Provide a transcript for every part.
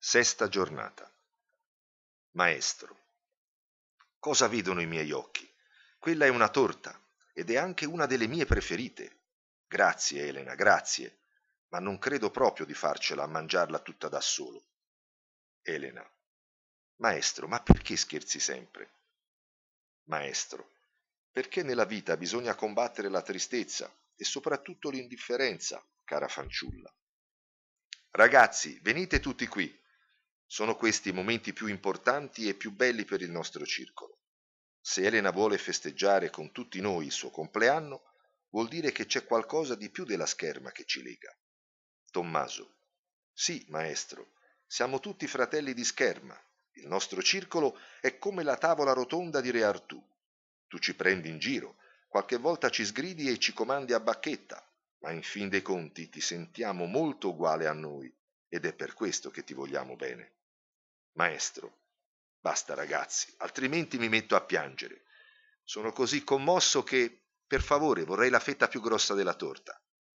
Sesta giornata. Maestro. Cosa vedono i miei occhi? Quella è una torta, ed è anche una delle mie preferite. Grazie, Elena, grazie, ma non credo proprio di farcela a mangiarla tutta da solo. Elena. Maestro, ma perché scherzi sempre? Maestro. Perché nella vita bisogna combattere la tristezza e soprattutto l'indifferenza, cara fanciulla. Ragazzi, venite tutti qui. Sono questi i momenti più importanti e più belli per il nostro circolo. Se Elena vuole festeggiare con tutti noi il suo compleanno, vuol dire che c'è qualcosa di più della scherma che ci lega. Tommaso. Sì, maestro, siamo tutti fratelli di scherma. Il nostro circolo è come la tavola rotonda di Re Artù. Tu ci prendi in giro, qualche volta ci sgridi e ci comandi a bacchetta, ma in fin dei conti ti sentiamo molto uguale a noi ed è per questo che ti vogliamo bene. Maestro. Basta ragazzi, altrimenti mi metto a piangere. Sono così commosso che, per favore, vorrei la fetta più grossa della torta.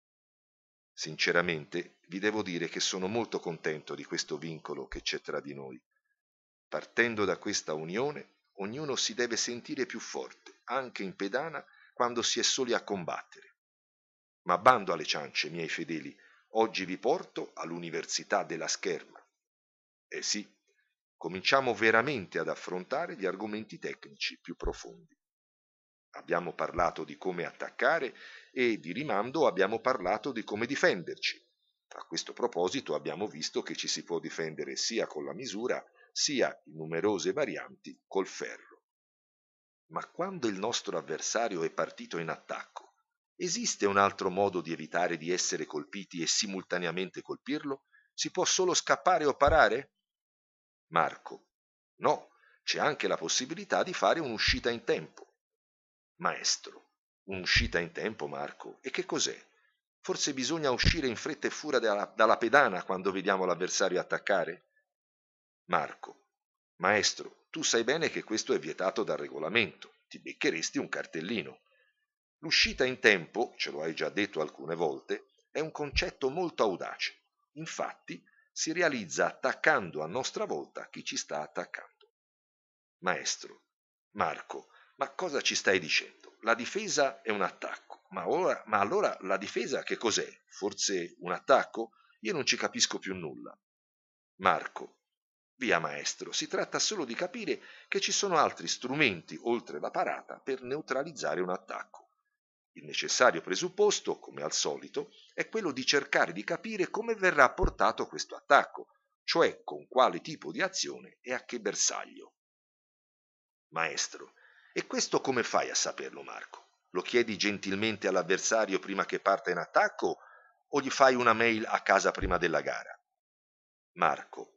Sinceramente, vi devo dire che sono molto contento di questo vincolo che c'è tra di noi. Partendo da questa unione, ognuno si deve sentire più forte, anche in pedana, quando si è soli a combattere. Ma bando alle ciance, miei fedeli, oggi vi porto all'Università della Scherma. Eh sì, cominciamo veramente ad affrontare gli argomenti tecnici più profondi. Abbiamo parlato di come attaccare e di rimando abbiamo parlato di come difenderci. A questo proposito abbiamo visto che ci si può difendere sia con la misura, sia in numerose varianti col ferro. Ma quando il nostro avversario è partito in attacco, esiste un altro modo di evitare di essere colpiti e simultaneamente colpirlo? Si può solo scappare o parare? Marco. No, c'è anche la possibilità di fare un'uscita in tempo. Maestro. Un'uscita in tempo, Marco? E che cos'è? Forse bisogna uscire in fretta e furia dalla pedana quando vediamo l'avversario attaccare? Marco. Maestro, tu sai bene che questo è vietato dal regolamento. Ti beccheresti un cartellino. L'uscita in tempo, ce lo hai già detto alcune volte, è un concetto molto audace. Infatti, si realizza attaccando a nostra volta chi ci sta attaccando. Maestro. Marco, ma cosa ci stai dicendo? La difesa è un attacco. Ma allora la difesa che cos'è? Forse un attacco? Io non ci capisco più nulla. Marco. Via maestro, si tratta solo di capire che ci sono altri strumenti oltre la parata per neutralizzare un attacco. Il necessario presupposto, come al solito, è quello di cercare di capire come verrà portato questo attacco, cioè con quale tipo di azione e a che bersaglio. Maestro, e questo come fai a saperlo, Marco? Lo chiedi gentilmente all'avversario prima che parta in attacco o gli fai una mail a casa prima della gara? Marco,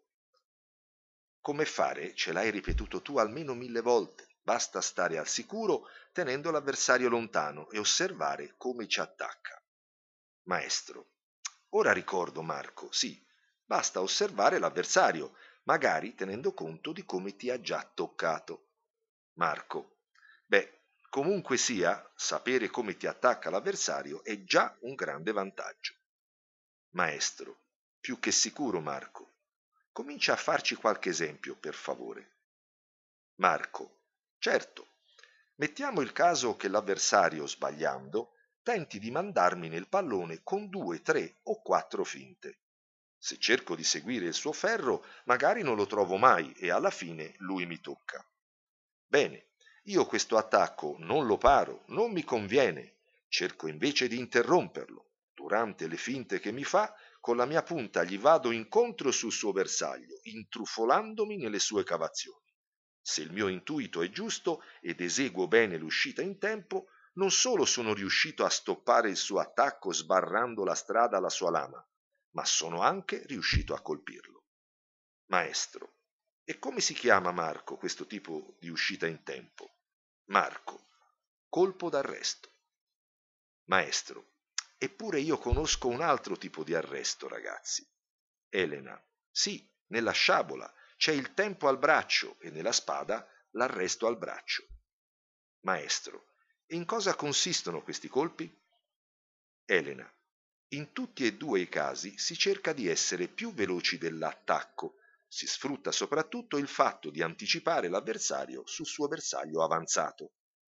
come fare ce l'hai ripetuto tu almeno 1000 volte. Basta stare al sicuro tenendo l'avversario lontano e osservare come ci attacca. Maestro, ora ricordo, Marco, sì, basta osservare l'avversario, magari tenendo conto di come ti ha già toccato. Marco, beh, comunque sia, sapere come ti attacca l'avversario è già un grande vantaggio. Maestro, più che sicuro, Marco. Comincia a farci qualche esempio, per favore. Marco, certo. Mettiamo il caso che l'avversario, sbagliando, tenti di mandarmi nel pallone con 2, 3 o 4 finte. Se cerco di seguire il suo ferro, magari non lo trovo mai e alla fine lui mi tocca. Bene, io questo attacco non lo paro, non mi conviene. Cerco invece di interromperlo. Durante le finte che mi fa, con la mia punta gli vado incontro sul suo bersaglio, intrufolandomi nelle sue cavazioni. Se il mio intuito è giusto ed eseguo bene l'uscita in tempo, non solo sono riuscito a stoppare il suo attacco sbarrando la strada alla sua lama, ma sono anche riuscito a colpirlo. Maestro, e come si chiama, Marco, questo tipo di uscita in tempo? Marco, colpo d'arresto. Maestro, eppure io conosco un altro tipo di arresto, ragazzi. Elena, sì, nella sciabola c'è il tempo al braccio e nella spada l'arresto al braccio. Maestro, e in cosa consistono questi colpi? Elena, in tutti e due i casi si cerca di essere più veloci dell'attacco, si sfrutta soprattutto il fatto di anticipare l'avversario sul suo bersaglio avanzato.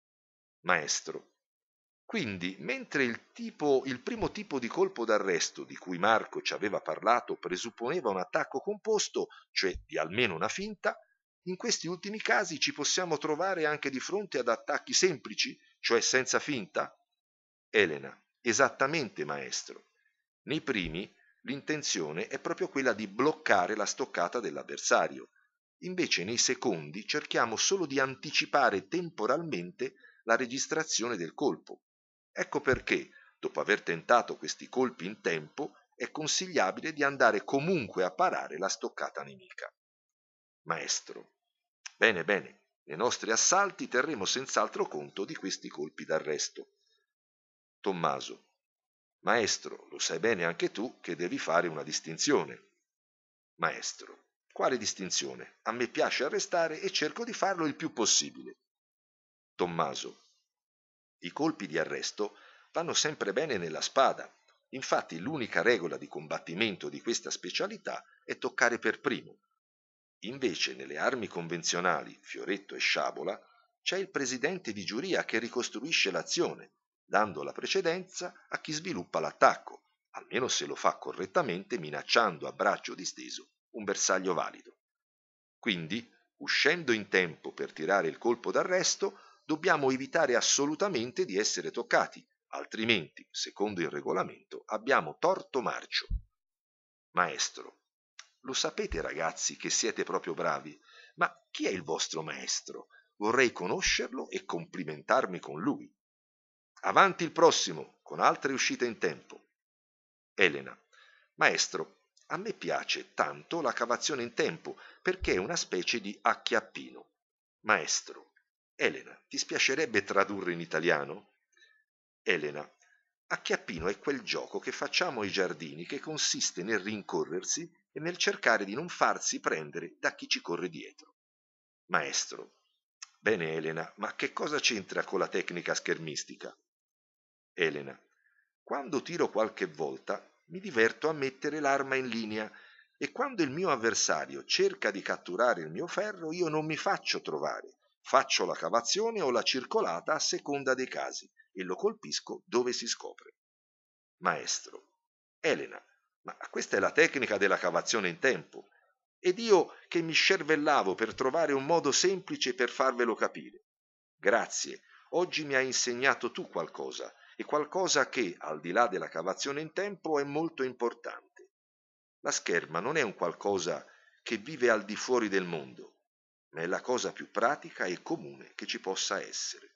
Maestro. Quindi, mentre il primo tipo di colpo d'arresto di cui Marco ci aveva parlato presupponeva un attacco composto, cioè di almeno una finta, in questi ultimi casi ci possiamo trovare anche di fronte ad attacchi semplici, cioè senza finta? Elena. Esattamente, maestro. Nei primi, l'intenzione è proprio quella di bloccare la stoccata dell'avversario. Invece nei secondi cerchiamo solo di anticipare temporalmente la registrazione del colpo. Ecco perché, dopo aver tentato questi colpi in tempo, è consigliabile di andare comunque a parare la stoccata nemica. Maestro. Bene, bene, nei nostri assalti terremo senz'altro conto di questi colpi d'arresto. Tommaso. Maestro, lo sai bene anche tu che devi fare una distinzione. Maestro. Quale distinzione? A me piace arrestare e cerco di farlo il più possibile. Tommaso. I colpi di arresto vanno sempre bene nella spada. Infatti l'unica regola di combattimento di questa specialità è toccare per primo. Invece nelle armi convenzionali, fioretto e sciabola, c'è il presidente di giuria che ricostruisce l'azione, dando la precedenza a chi sviluppa l'attacco, almeno se lo fa correttamente minacciando a braccio disteso un bersaglio valido. Quindi, uscendo in tempo per tirare il colpo d'arresto, dobbiamo evitare assolutamente di essere toccati, altrimenti, secondo il regolamento, abbiamo torto marcio. Maestro. Lo sapete, ragazzi, che siete proprio bravi, ma chi è il vostro maestro? Vorrei conoscerlo e complimentarmi con lui. Avanti il prossimo, con altre uscite in tempo. Elena. Maestro, a me piace tanto la cavazione in tempo perché è una specie di acchiappino. Maestro. Elena, ti spiacerebbe tradurre in italiano? Elena. Acchiappino è quel gioco che facciamo ai giardini che consiste nel rincorrersi e nel cercare di non farsi prendere da chi ci corre dietro. Maestro. Bene, Elena, ma che cosa c'entra con la tecnica schermistica? Elena. Quando tiro qualche volta mi diverto a mettere l'arma in linea e quando il mio avversario cerca di catturare il mio ferro io non mi faccio trovare, faccio la cavazione o la circolata a seconda dei casi e lo colpisco dove si scopre. Maestro. Elena, ma questa è la tecnica della cavazione in tempo. Ed io che mi scervellavo per trovare un modo semplice per farvelo capire. Grazie, oggi mi hai insegnato tu qualcosa, e qualcosa che, al di là della cavazione in tempo, è molto importante. La scherma non è un qualcosa che vive al di fuori del mondo, ma è la cosa più pratica e comune che ci possa essere.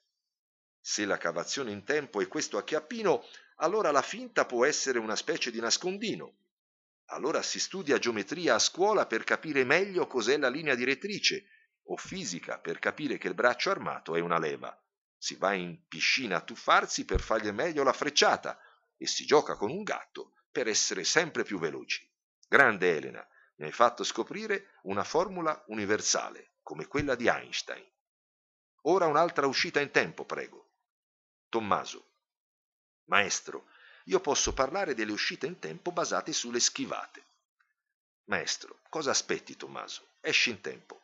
Se la cavazione in tempo è questo acchiappino, allora la finta può essere una specie di nascondino. Allora si studia geometria a scuola per capire meglio cos'è la linea direttrice, o fisica per capire che il braccio armato è una leva. Si va in piscina a tuffarsi per fargli meglio la frecciata e si gioca con un gatto per essere sempre più veloci. Grande Elena, mi hai fatto scoprire una formula universale, come quella di Einstein. Ora un'altra uscita in tempo, prego. Tommaso. Maestro, io posso parlare delle uscite in tempo basate sulle schivate. Maestro, cosa aspetti, Tommaso? Esci in tempo.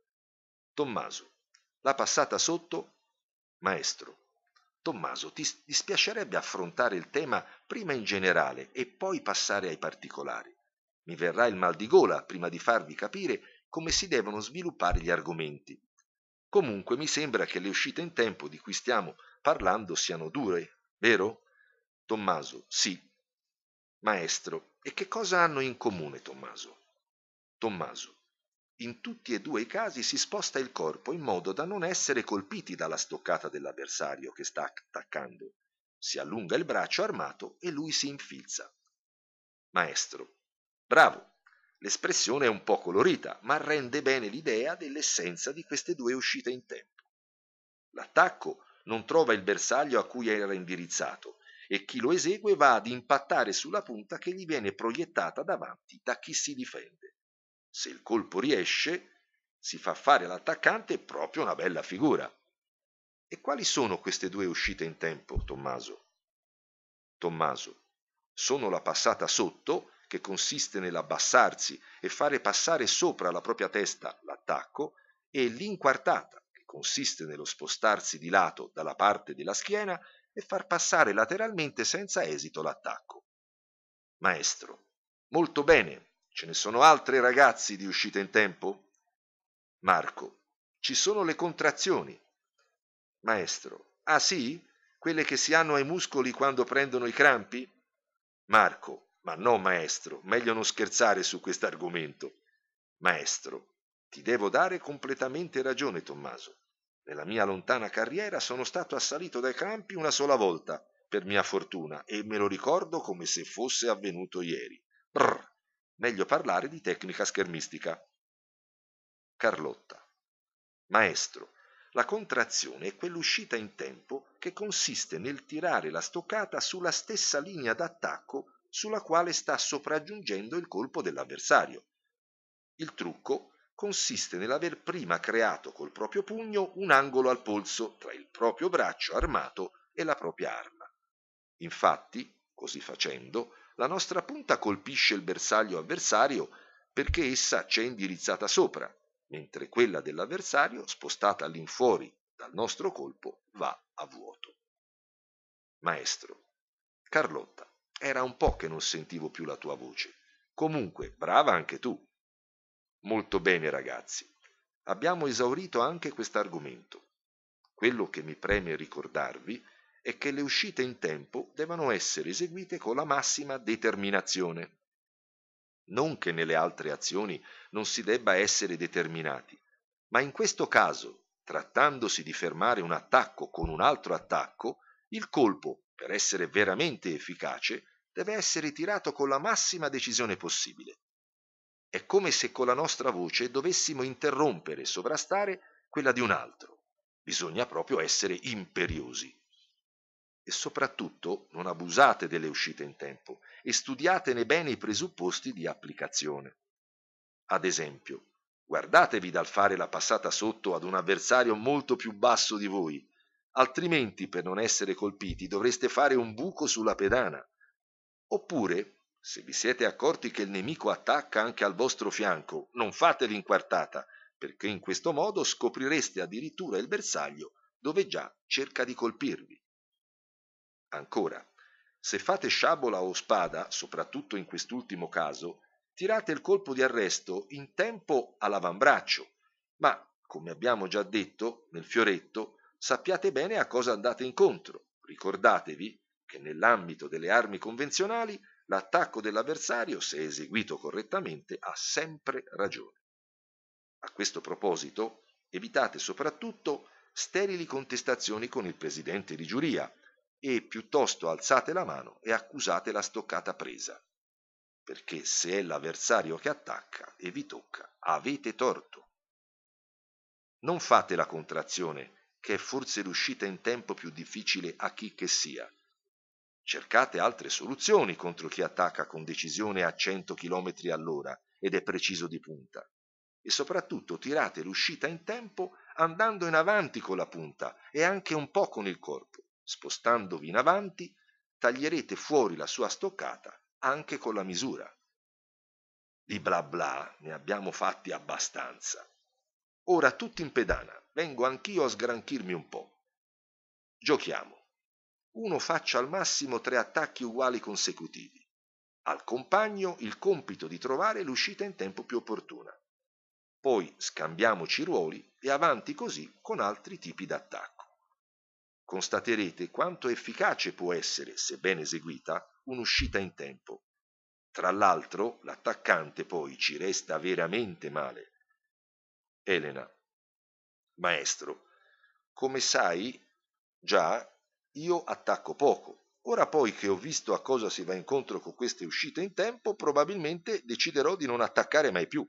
Tommaso, la passata sotto? Maestro. Tommaso, ti dispiacerebbe affrontare il tema prima in generale e poi passare ai particolari? Mi verrà il mal di gola prima di farvi capire come si devono sviluppare gli argomenti. Comunque mi sembra che le uscite in tempo di cui stiamo parlando siano dure, vero? Tommaso, sì. Maestro, e che cosa hanno in comune, Tommaso? Tommaso, in tutti e due i casi si sposta il corpo in modo da non essere colpiti dalla stoccata dell'avversario che sta attaccando. Si allunga il braccio armato e lui si infilza. Maestro, bravo. L'espressione è un po' colorita, ma rende bene l'idea dell'essenza di queste due uscite in tempo. L'attacco non trova il bersaglio a cui era indirizzato e chi lo esegue va ad impattare sulla punta che gli viene proiettata davanti da chi si difende. Se il colpo riesce, si fa fare all'attaccante proprio una bella figura. E quali sono queste due uscite in tempo, Tommaso? Tommaso, sono la passata sotto che consiste nell'abbassarsi e fare passare sopra la propria testa l'attacco, e l'inquartata, che consiste nello spostarsi di lato dalla parte della schiena e far passare lateralmente senza esito l'attacco. Maestro: molto bene, ce ne sono altre, ragazzi, di uscita in tempo? Marco: ci sono le contrazioni. Maestro: ah sì? Quelle che si hanno ai muscoli quando prendono i crampi? Marco: ma no, maestro, meglio non scherzare su quest'argomento. Maestro: ti devo dare completamente ragione, Tommaso. Nella mia lontana carriera sono stato assalito dai crampi una sola volta, per mia fortuna, e me lo ricordo come se fosse avvenuto ieri. Brr, meglio parlare di tecnica schermistica. Carlotta: maestro, la contrazione è quell'uscita in tempo che consiste nel tirare la stoccata sulla stessa linea d'attacco sulla quale sta sopraggiungendo il colpo dell'avversario. Il trucco consiste nell'aver prima creato col proprio pugno un angolo al polso tra il proprio braccio armato e la propria arma. Infatti, così facendo, la nostra punta colpisce il bersaglio avversario perché essa c'è indirizzata sopra, mentre quella dell'avversario, spostata all'infuori dal nostro colpo, va a vuoto. Maestro: Carlotta, era un po' che non sentivo più la tua voce. Comunque, brava anche tu. Molto bene, ragazzi. Abbiamo esaurito anche quest'argomento. Quello che mi preme ricordarvi è che le uscite in tempo devono essere eseguite con la massima determinazione. Non che nelle altre azioni non si debba essere determinati, ma in questo caso, trattandosi di fermare un attacco con un altro attacco, il colpo, per essere veramente efficace, deve essere tirato con la massima decisione possibile. È come se con la nostra voce dovessimo interrompere e sovrastare quella di un altro. Bisogna proprio essere imperiosi. E soprattutto non abusate delle uscite in tempo e studiatene bene i presupposti di applicazione. Ad esempio, guardatevi dal fare la passata sotto ad un avversario molto più basso di voi, altrimenti per non essere colpiti dovreste fare un buco sulla pedana. Oppure, se vi siete accorti che il nemico attacca anche al vostro fianco, non fate l'inquartata, perché in questo modo scoprireste addirittura il bersaglio dove già cerca di colpirvi. Ancora, se fate sciabola o spada, soprattutto in quest'ultimo caso, tirate il colpo di arresto in tempo all'avambraccio, ma, come abbiamo già detto, nel fioretto, sappiate bene a cosa andate incontro. Ricordatevi che nell'ambito delle armi convenzionali l'attacco dell'avversario, se eseguito correttamente, ha sempre ragione. A questo proposito, evitate soprattutto sterili contestazioni con il presidente di giuria, e piuttosto alzate la mano e accusate la stoccata presa, perché se è l'avversario che attacca e vi tocca, avete torto. Non fate la contrazione, che è forse l'uscita in tempo più difficile a chi che sia. Cercate altre soluzioni contro chi attacca con decisione a 100 km all'ora ed è preciso di punta. E soprattutto tirate l'uscita in tempo andando in avanti con la punta e anche un po' con il corpo. Spostandovi in avanti, taglierete fuori la sua stoccata anche con la misura. Di bla bla ne abbiamo fatti abbastanza. Ora tutti in pedana, vengo anch'io a sgranchirmi un po'. Giochiamo. Uno faccia al massimo 3 attacchi uguali consecutivi. Al compagno il compito di trovare l'uscita in tempo più opportuna. Poi scambiamoci i ruoli e avanti così con altri tipi d'attacco. Constaterete quanto efficace può essere, se ben eseguita, un'uscita in tempo. Tra l'altro, l'attaccante poi ci resta veramente male. Elena: maestro, come sai, già io attacco poco. Ora poi che ho visto a cosa si va incontro con queste uscite in tempo, probabilmente deciderò di non attaccare mai più.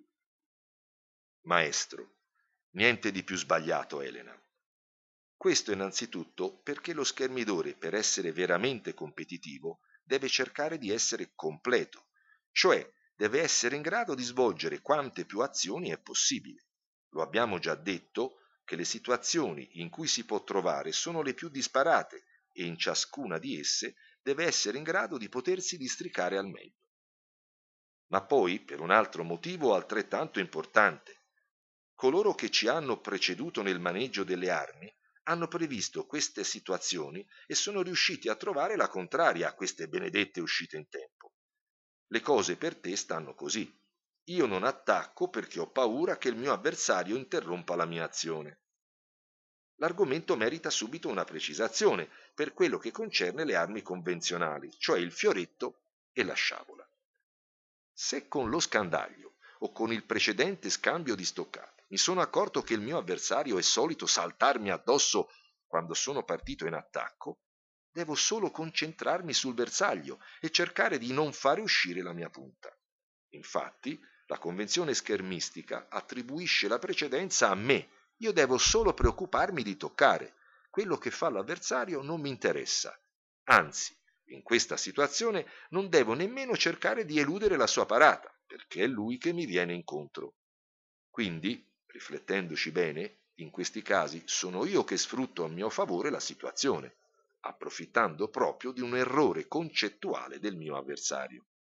Maestro: niente di più sbagliato, Elena. Questo innanzitutto perché lo schermidore, per essere veramente competitivo, deve cercare di essere completo, cioè deve essere in grado di svolgere quante più azioni è possibile. Lo abbiamo già detto che le situazioni in cui si può trovare sono le più disparate e in ciascuna di esse deve essere in grado di potersi districare al meglio. ma poi per un altro motivo altrettanto importante. Coloro che ci hanno preceduto nel maneggio delle armi hanno previsto queste situazioni e sono riusciti a trovare la contraria a queste benedette uscite in tempo. Le cose per te stanno così. Io non attacco perché ho paura che il mio avversario interrompa la mia azione. L'argomento merita subito una precisazione per quello che concerne le armi convenzionali, cioè il fioretto e la sciabola. Se con lo scandaglio o con il precedente scambio di stoccate mi sono accorto che il mio avversario è solito saltarmi addosso quando sono partito in attacco, devo solo concentrarmi sul bersaglio e cercare di non fare uscire la mia punta. Infatti, la convenzione schermistica attribuisce la precedenza a me. Io devo solo preoccuparmi di toccare. Quello che fa l'avversario non mi interessa. Anzi, in questa situazione non devo nemmeno cercare di eludere la sua parata, perché è lui che mi viene incontro. Quindi, riflettendoci bene, in questi casi sono io che sfrutto a mio favore la situazione, approfittando proprio di un errore concettuale del mio avversario.